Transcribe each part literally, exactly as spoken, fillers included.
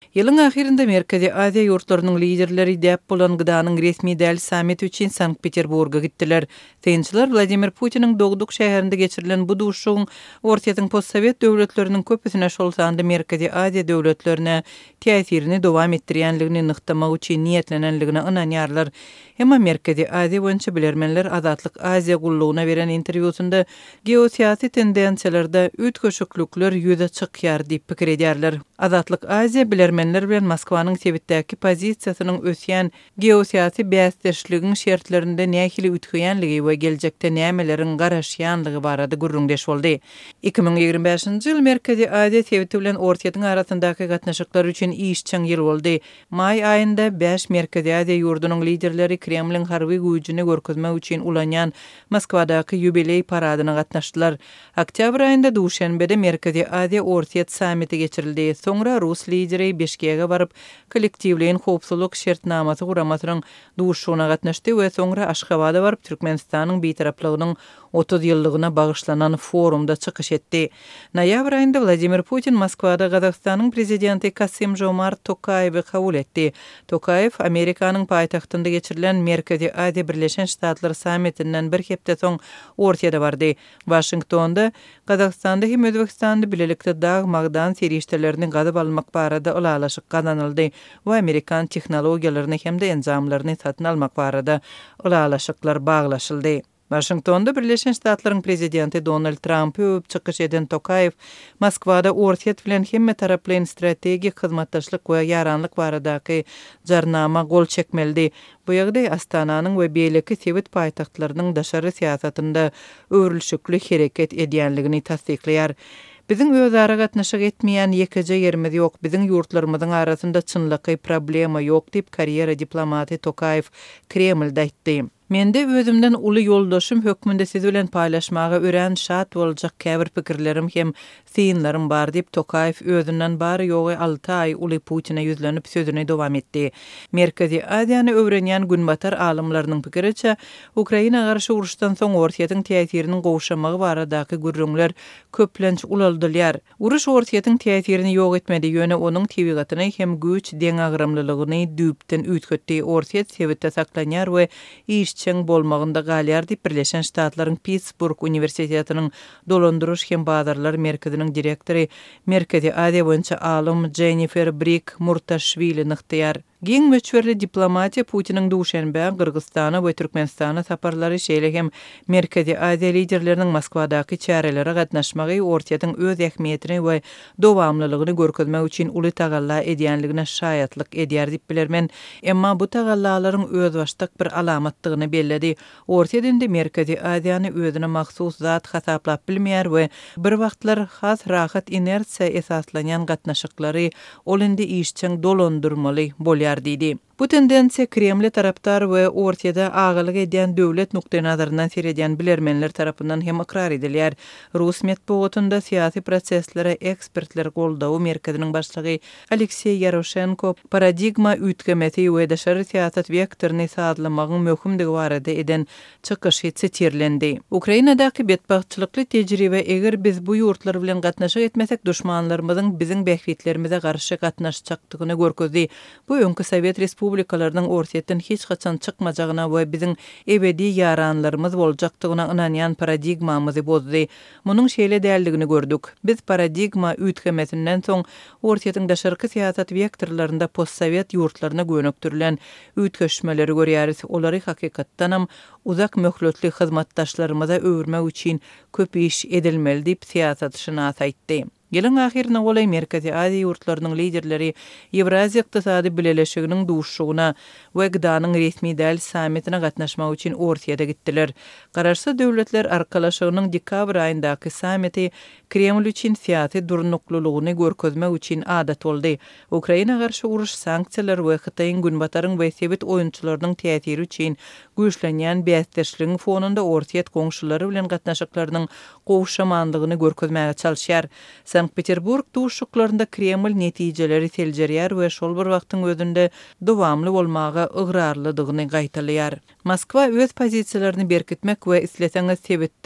Yılın ahirinde Merkezi Aziya yurtlarının liderleri däp bolan gıdanın resmi däl sammit üçin Sankt-Peterburga gittiler. Sayınçylar Vladimir Putin'in Dogduk şäherinde geçirilen bu duşuň Ortaýatyň postsovet döwletleriniň köpüsine şol sanda Merkezi Aziya döwletlerine täsirini dowam etdirýänligini nyktamak üçin niýetlenenligini ynanýarlar. Hemma Merkezi Aziya boýunça bilermenler Azatlyk Aziya gullugyna beren interwýusunda geosiýasy tendensiýalerde ütköşüklükler ýüze çykýar diýip pikir edýärler. Azatlyk Aziya bilermenler bilen Moskwanyň sebitdäki pozisiýasynyň ösýän geosiýasy bäsdeşligiň şertlerinde nähili ütgüýänligi we geljekde nämeleriň garaşýanlygy barada gurrundeş boldy. iki bin ýigirme beşinji ýyl Merkezi Aziya sebiti bilen Ortaýatyň arasyndaky gatnaşyklar üçin işçiň ýyl boldy. May aýynda beş Merkezi Aziya ýurdunyň liderleri Kremliň harby güýjüni görkezmek üçin ulanýan Moskwadaky ýubiley paradyna gatnaşdylar. Oktyabr aýynda duşanbede Merkezi Aziya Ortaýat sammiti geçirildi. Soňra Rus lideri Beşkege baryp kollektiwliň howpsuzlyk şertnamasy guramatynyň duşugyna gatnaşdy we soňra Aşgabada baryp Türkmenistanyň beýtaraplygynyň otuz ýyllygyna bagyşlanan forumda çykyş etdi. Noýabr aýynda Vladimir Putin Moskwada Gazakstanyň prezidenti Kasym-Jomart Tokayewy kabul etdi. Tokayew Amerikanyň paýtagtynda geçirilen Merkezi Aziya Birleşen Ştatlar sammitinden bir hepde soň Ortaýada bardy. Washingtonda Gazakstanda hem Özbekistanda bilelikde dag magdan serişdelerini gadyp almak barada ulalaşyk gazanyldy we Amerikan tehnologiýalaryny hem-de enzamlaryny satyn almak barada ulalaşyklar baglaşyldy. Washingtonda Birleşen Ştatlaryň prezidenti Donald Trumpy öp çykyş eden Tokayew Moskwada Ortaýat bilen hemme taraply strategik hyzmatdaşlyk we ýaranlyk baradaky jarnama gol çekmeldi. Bu ýagdaý Astananyň we beýleki sebit paýtagtlarynyň daşary siýasatynda öwrülşükli hereket edýänligini tasdikleýär. Biziň özara gatnaşyk etmeýän ýekije ýerimiz ýok, biziň ýurtlarymyzyň arasynda çynlyky problema ýok diýip karýera diplomaty Tokayew Kremlde aýtdy. Mende özümden uly ýoldaşym hökmünde siz bilen paýlaşmaga ören şat boljak käbir pikirlerim hem synlarym bar diýip Tokayew özünden bary ýogy alty aý uly Putin'e ýüzlenip sözüne dowam etdi. Merkezi Aziýany öwrenýän günbatar alymlarynyň pikiriçe, Ukraina garşy uruşdan soň Ortaýatyň täsiriniň gowşamagy baradaky gürrüňler köplenç ulaldylar. Uruş Ortaýatyň täsirini ýok etmedi, ýöne onuň tebigatyny hem güç deň agramlylygyny düýpden ütkötdi. Ortaýat sebitde saklanýar we iş çeň bolmagynda galýar diýip Birleşen Ştatlaryň Pittsburgh Uniwersitetining dolandyryş hem bazarlar merkeziniň direktori Merkezi Aziya boýunça alym Jennifer Brick Murtashvili nykdyar. Giň möçberli diplomatiýa Putiniň duşanbe Kyrgyzstana we Türkmenistana saparlary şeýle hem Merkezi Aziya liderleriniň Moskwadaky çäreleri gatnaşmagy Ortaýatyň öz ähmiýetini we dowamlylygyny görkezmek üçin uly tagalla edýänligine şaýatlyk edýär diýip bilermen. Emma bu tagallalaryň öz başdak bir alamatdygyny belledi. Ortaýada Merkezi Aziýany özüne mahsus zat hasaplap bilmeýär we bir wagtlar has rahat inersiýa esaslanýan gatnaşyklary ol indi işçiň dolandyrmaly bolýar diýdi. Bu tendensiýa Kreml tarapdar we Ortaýada agalyk edýän döwlet nukta nazaryndan seredýän bilermenler tarapyndan hem ikrar edilýär. Rus medeniýetinde siýasy prosesleri ekspertler goldawy merkeziniň başlygy Aleksey Yaroshenko paradigma ütgemeti we daşary siýasat vektoryny saýlamagyň möhümdigi barada eden çykyş ýetirlendi. Ukrainadaky betbaççylykly tejribe eger biz bu ýurtlar bilen gatnaşyk etmesek düşmanlarymyzyň biziň bähwitlerimize garşy gatnaşjakdygyny görkezdi. Bu öňkü Sowet Respublikalarynyň Ortaýatdan hiç gaçan çykmajagyna we biziň ebedi ýaranlarymyz boljakdygyna ynanýan paradigmamyzy bozdy. Munyň şeýle däldigini gördük. Biz paradigma ütgemetinden soň Ortaýatyň daşarky siýasat vektorlarynda postsowet ýurtlaryna gönöktirilen ütgeşmeleri görýäris. Olary hakykatdan hem uzak möhletli hyzmatdaşlarymyza öwürmek üçin köp iş edilmeli diýip siýasatçyna aýtdy. Ýylyň ahirine golay Merkezi Aziya ýurtlarynyň liderleri Ewraziýa ykdysady bileşiginiň duşugyna we gıdanyň resmi däl sammitine gatnaşmak üçin Ortaýada gitdiler. Garaşsa döwletler arkalaşygynyň dekabr aýyndaky sammiti Kreml üçin siýasy durnuklulygyny görkezmek üçin adat boldy. Ukraina garşy uruş sanksiýalar we Hytaýyň günbataryň we sebit oýunçylarynyň täsiri üçin güýçlenýän bäsdeşligiň fonunda Ortaýat goňşulary bilen gatnaşyklarynyň gowşamandygyny görkezmäge çalyşýar. Sankt-Peterburg duşuklarında Kreml netijeleri seljerýär we şol bir wagtyň özünde dowamly bolmaga ıgrarlydygyny gaýtalýar. Moskwa öz pozisiýalaryny berkitmek we isleseňiz sebitde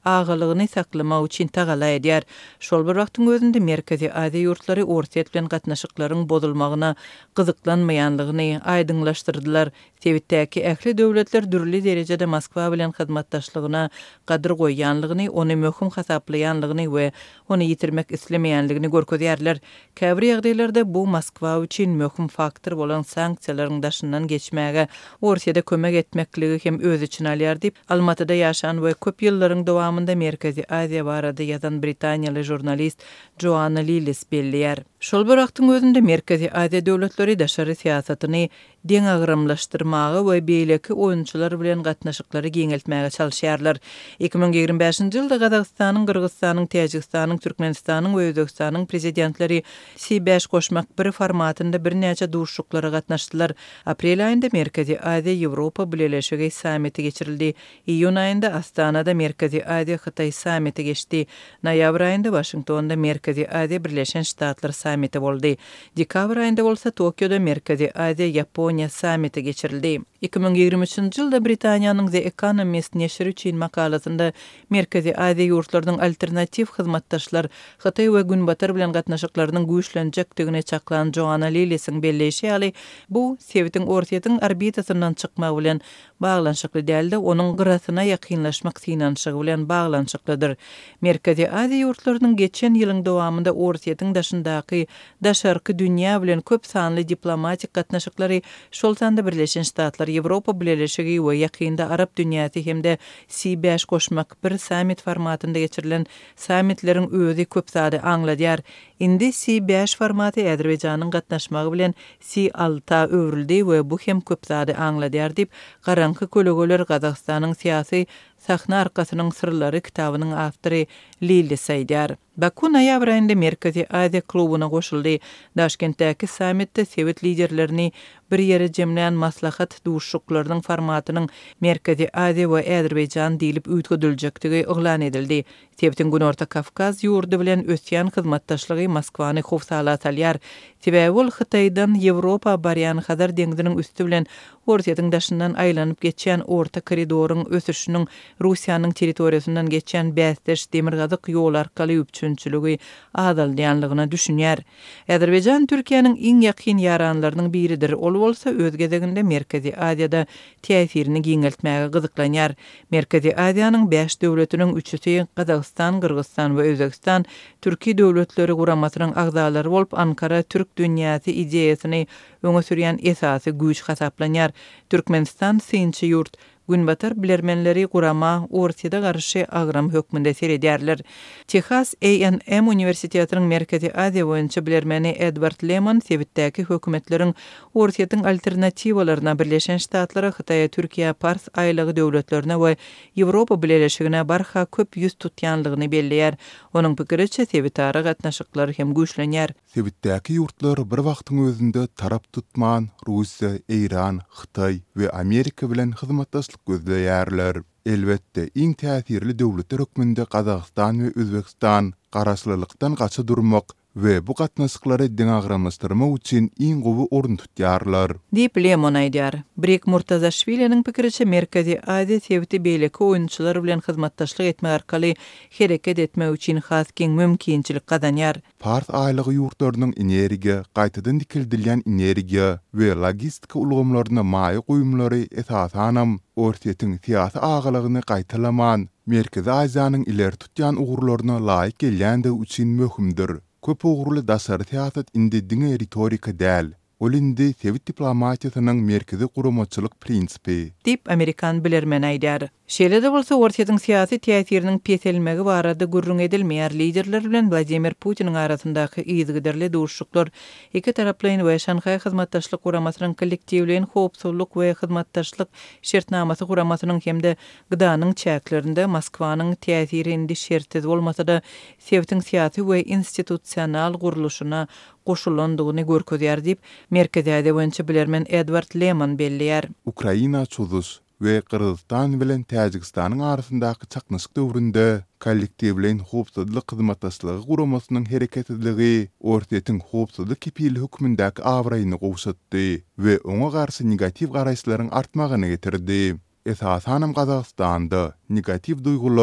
ağalygyny saklama üçin tagala edýär. Şol bir wagtyň özünde Merkezi Aziýa ýurtlary ortiýet bilen gatnaşyklaryň bozulmagyna gyzyklanmaýanlygyny aýdyňlaşdyrdylar. Tebitdäki ähli döwletler dürli derejede Moskwa bilen hyzmatdaşlygyna gadyr goýýanlygyny, ony möhüm hasaplaýanlygyny we ony ýitirmek islemeýänligini görkezýärler. Käbir ýagdaýlarda bu Moskwa üçin möhüm faktor bolan sanksiýalaryň daşyndan geçmäge ortiýada kömek etmekligi hem öz için alýar diýip Almatyda ýaşan we köp ýyllaryň dowamında Merkezi Aziýa barada ýazan Britaniýaly jurnalist Joanna Lillis belliýär. Şol bir wagtyň özünde Merkezi Aziýa döwletleri daşary siýasatyny deň agramlaşdyrmagy we beýleki oýunçylar bilen gatnaşyklary giňeltmäge çalyşýarlar. iki bin ýigirme beşinji ýylda Gazagstanyň, Kyrgyzstanyň, Täjikstanyň, Türkmenistanyň we Özbekistanyň prezidentleri C beş goşmak bir formatynda bir näçe duruşuklara gatnaşdylar. Aprel aýynda Merkezi Aziýa Ýewropa Birleşigi samiti geçirildi. İýun aýynda Astanada Merkezi Aziýa Hytaý samiti geçdi. Noýabr aýynda Washingtonda Merkezi Aziýa Birleşen Ştatlar samiti boldy. Dekabr aýynda bolsa Tokyoda Merkezi Aziýa Ýaponiýa samiti geçirildi. iki bin ýigirme üçinji ýylda Britaniýanyň The Economist neşri üçin makalasynda Merkezi Aziýa ýurtlarynyň alternativ hyzmatdaşlar Hytaý we Günbatar bilen gatnaşyklarynyň güýçlenjekdigine çaklan Joanna Lillisiň belleşi ýaly bu Sowetiň ortiýetiň orbitasyndan çykmak bilen baglanşykly däldi, onuň gyrasyna ýakynlaşmak synanşygy bilen baglanşyklydyr. Merkezi Aziýa ýurtlarynyň geçen ýylyň dowamında ortiýetiň daşyndaky daşarky dünýä bilen köp sanly diplomatik gatnaşyklary şol sanda Birleşen Ştatlar, Ýewropa Birleşigi we ýakynda Arab dünýäsi hemde C beş goşmak bir samit formatynda geçirilen samitleriň özi köp zady aňladýar. Indi C beş formaty Äzerbaýjanyň gatnaşmagy bilen C alta öwrüldi we bu hem köp zady aňladýar diýip Garanky kölegeler Gazagstanyň syýasy sahna arkasynyň sırlary kitabynyň awtory Lillis aýdýar. Baku noýabr aýynda Merkezi Aziýa klubyna goşuldy. Daşkentdäki samitde Sowet liderlerini bir ýere jemlän maslahat duruşuklarynyň formatynyň Merkezi Aziýa we Äzerbaýjan diýilip üýtgediljekdigi oglan edildi. Sowetiň Günorta Kafkaz ýurdu bilen ösýän hyzmatdaşlygy Moskwany howsala salýar. Sebäbi ol Hytaýdan Ýewropa barýan Hazar deňiziniň üstü bilen ortiýetiň daşyndan aýlanyp geçýän orta koridoryň ösüşiniň Russiýanyň territoriýasyndan geçýän bäsdeş demirgazyk ýol arkaly üpçünçüligi adaldyýanlygyna düşünýär. Äzerbaýjan Türkiýanyň iň ýakyn ýaranlarynyň biridir. Ol bolsa öz gezeginde Merkezi Aziýada täsirini giňeltmäge gyzyklanýar. Merkezi Aziýanyň beş döwletiniň üçüsi Gazagystan, Kyrgyzstan we Özbekistan Türki döwletleri guramatynyň agzalary bolup Ankara Türk dünýäsi ideýasyny öňe sürýän esasy güýç hasaplanýar. Türkmenistan synçy ýurt Günbatar bilermenleri gurama ortiýada garşy agram hökmünde seredýärler. Texas A and M Universitetining Merkezi Aziýa boýunça bilermeni Edward Lehman Sowetdäki hökümetleriň ortiýetiň alternatiwalaryna Birleşen Ştatlary, Hytaýa, Türkiýe, Pars aýlygy döwletlerine we Ýewropa Birleşigine barha köp ýüz tutýanlygyny belleýär. Onuň pikiriçe Sowetara gatnaşyklary hem güýçlenýär. Sowetdäki ýurtlar bir wagtyň özünde tarap tutman Russiýa, Iran, Hytaý we Amerika bilen hyzmatdaşlyk gözleýärler. Elbetde iň täsirli döwletler hökmünde Gazagstan we Özbekistan garaşlylykdan gaça durmak we bu gatnaşyklary deň agramlaşdyrmak üçin iň gowy orun tutýarlar. Diýip Lemon aýdýar. Brek Murtazaşwiliniň pikiriçe Merkezi Aziýa Soweti beýleki oýunçylar bilen hyzmatdaşlyk etmek arkaly hereket etmek üçin has keng mümkinçilik gazanýar. Pars aýlygy ýurtlarynyň energiýa, gaýtadan dikildilýän energiýa we logistika ulgamlaryna maýy goýumlary esasanam ortiýetiň syýasy agalygyny gaýtalaman Merkezi Aziýanyň ileri tutýan ugurlaryna laýyk gelýände üçin möhümdir. Köp ugurly daşary syýasat indi diňe retorika däl. Ol indi Sowet diplomatiýasynyň merkezi guramaçylyk prinsipi. Dip Amerikan bilermen aýdýar. Şeýle-de bolsa ortiýetiň syýasy täsiriniň peselmegi barada gurrun edilmeýär. Liderler bilen Vladimir Putiniň arasyndaky ýygyderli duruşuklar iki taraplyň we Şanhaý hyzmatdaşlyk guramasynyň kollektiwliň howpsuzlyk we hyzmatdaşlyk şertnamasy guramasynyň hemde gydanyň çäklerinde Moskwanyň täsirinde şertsiz bolmasa-da Sowetiň syýasy we institusional guruluşyna goşulandygyny görkezýär diýip Merkezi Aziýa boýunça bilermen Edward Lehman belleýär. Ukraina çuduş we Kyrgyzstan bilen Täjikstanyň arasyndaky çaknaşyk döwründe kollektiwliň howpsuzlyk hyzmatdaşlygy guramasynyň hereketligi ortiýetiň howpsuzlyk kepili hökmündäki awraýyny gowşatdy we oňa garşy negativ garaşlaryň artmagyny getirdi. Esasanam Gazagstanda negativ duygular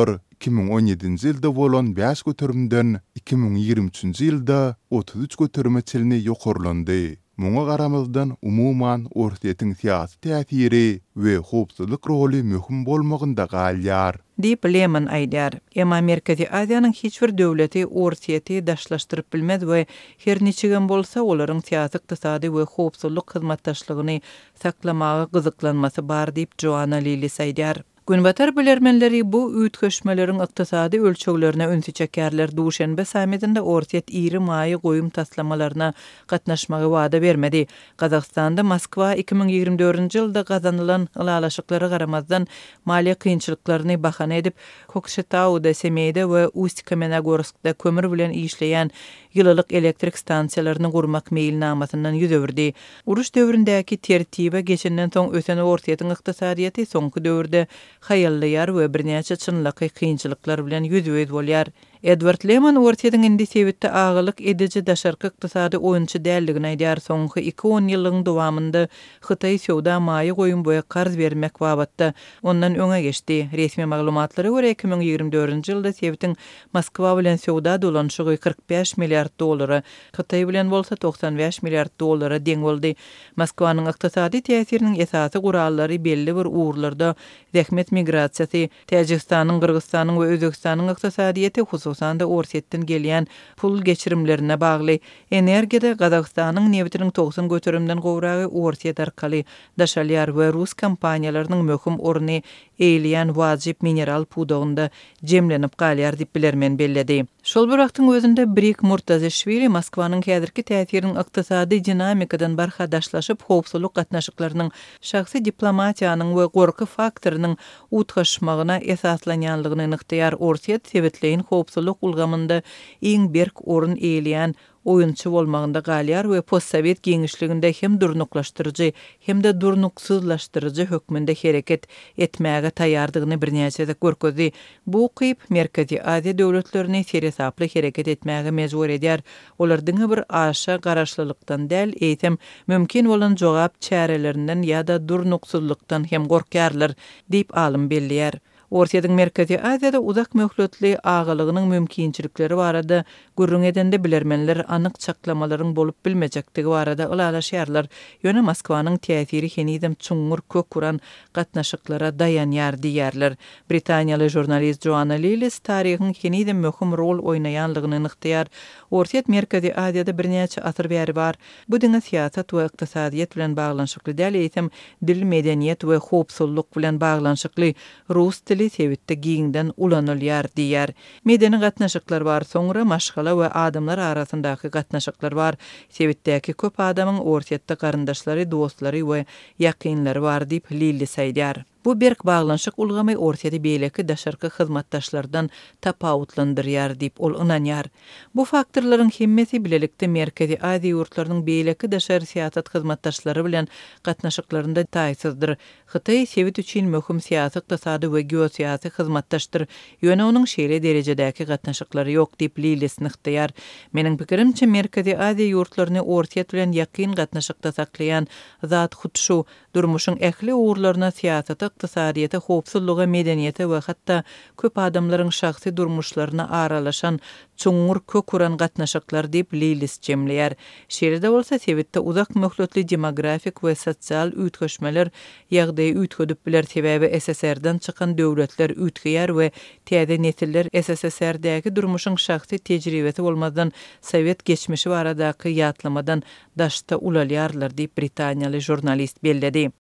iki min on ýedinji ýylda bolan beş götürümden iki min ýigirme üçinji ýylda otuz üç götürüme çelini ýokarlandy. Muňa garamazdan umuman ortiýetiň syýasy täsiri we howpsuzlyk roly möhüm bolmagynda galýar. Diýip Lehman aýdýar. Emma Merkezi Aziýanyň hiç bir döwleti ortiýeti daşlaşdyryp bilmez we her niçigen bolsa olaryň syýasy, ykdysady we howpsuzlyk hyzmatdaşlygyny saklamagy gyzyklanmasy bar diýip Joanna Lilis aýdýar. Günbatar bilermenleri bu üýtgeşmeleriň ykdysady ölçeglerine önsi çekerler. Duşenbe sametinde ortiýet iri maýy goýum taslamalaryna gatnaşmagy wada bermedi. Gazagstanda Moskwa iki min ýigirme dördünji ýylda gazanylan ılalaşyklary garamazdan maliýe kynçylyklaryny bahana edip Kokshetauda, Semeyde we Ust-Kamenogorskda kömür bilen işleýän ýylylyk elektrik stansiýalaryny gurmak meýilnamasyndan ýüz öwürdi. Uruş döwründäki tertibe geçenden soň ösen ortiýetiň ykdysadyýaty soňky döwürde hayallayar we birnäçe çynlyky kynçylyklar bilen ýüzüýüz bolýar. Edward Lehman ortiýetiň indi sebitde agylyk ediji daşarky ykdysady oýunçy däldigini aýdýar. Soňky iki on ýylyň dowamynda Hytaý sowda maýy goýum boýa garz bermek babatda ondan öňe geçdi. Resmi maglumatlara görä iki min ýigirme dördünji ýylda sebitiň Moskwa bilen sowda dolanşygy kırk beş milliard dollara, Hytaý bilen bolsa doksan beş milliard dollara deň boldy. Moskwanyň ykdysady täsiriniň esasy gurallary belli bir uğurlarda zähmet migrasiýasy, Täjikistanyň, Kyrgyzstanyň we Özbekistanyň ykdysadyýety hususanda ortiýetden gelýän pul geçirimlerine bagly. Energiýede Gazagstanyň nebitiniň doksan götürümden gowragy ortiýet arkaly daşalýar we Rus kompaniýalarynyň möhüm orny eýleýän wajyp mineral pudogunda jemlenip galýar diýip bilermen belledi. Şol bir wagtyň özünde Brik Murtazashvili Moskwanyň häzirki täsiriniň ykdysady dinamikadan barhadaşlaşyp howpsuzlyk gatnaşyklarynyň şahsy diplomatiýanyň we gorky faktorynyň utgaşmagyna esaslanýanlygyny nykdyar. Ortiýet sebetleýin howpsuzlyk ulgamynda iň berk orun eýleýän oýunçy bolmagynda galýar we postsovet giňişliginde hem durnuklaşdyrjy hem de durnuksuzlaşdyrjy hökmünde hereket etmäge taýýardygyny birnäçe görkezdi. Bu gyp Merkezi Aziýa döwletlerini seresaply hereket etmäge mejbur edýär. Olardyň bir aşa garaşlylykdan däl eýsem mümkin bolan jogap çärelerinden ýa-da durnuksuzlykdan hem gorkýarlar diýip alym bellýär. Ortiýetiň Merkezi Aziýada uzak möhletli agylygynyň mümkinçilikleri barada gürrüň edende bilermenler anyk çaklamalaryň bolup bilmejektigi barada ılalaşýarlar. Ýöne Moskwanyň täsiri henidem çuňur kök kuran gatnaşyklara dayanýar diýerler. Britaniýaly jurnalist Joanna Lilis taryhyň henidem möhüm rol oýnaýanlygyny nykdyar. Ortiýet Merkezi Aziýada birnäçe asr bäri bar. Bu diňe siýasat we ykdysadyýet bilen baglanşykly däl eýsem dil, medeniýet we howpsuzlyk bilen baglanşykly rus dili sebitde giňden ulanylýar diýär. Medeni gatnaşyklar bar, soňra maşgala we adamlar arasyndaky gatnaşyklar bar. Sebitdäki köp adamyň ortiýetde garyndaşlary, dostlary we ýakynlary bar diýip Lilis aýdýar. Bu berk baglanşyk ulgamy ortiýety beýleki daşarky hyzmatdaşlardan tapawutlandyrýar diýip ol ynanýar. Bu faktorlaryň hemmesi bilelikde Merkezi Aziýa ýurtlarynyň beýleki daşar siýasat hyzmatdaşlary bilen gatnaşyklарynda taýsyzdyr. Hytaý sebit üçin möhüm siýasy, ykdysady we geosiýasy hyzmatdaşdyr. Ýöne onuň şeýle derejedäki gatnaşyklary ýok diýip Lilis nykdyar. Meniň pikirimçe Merkezi Aziýa ýurtlaryny ortiýet bilen ýakyn gatnaşykda saklaýan zat hut şu durmuşyň ähli uğurlaryna siýasata, ykdysadyýete, howpsuzlyga, medeniýete we hatda köp adamlaryň şahsy durmuşlaryna aralaşan çuňur kök kuran gatnaşyklar diýip Lilis jemleýär. Şeýle bolsa sebitde uzak möhletli demografik we sosial üýtgeşmeler ýagdaýy üýtgedip biler. Sebäbi S S R-dan çykan döwletler üýtgeýär we täze nesiller S S S R-däki durmuşyň şahsy tejribesi bolmadan Sowet geçmişi baradaky ýatlamadan daşta ulalýarlar diýip Britaniýaly jurnalist belledi.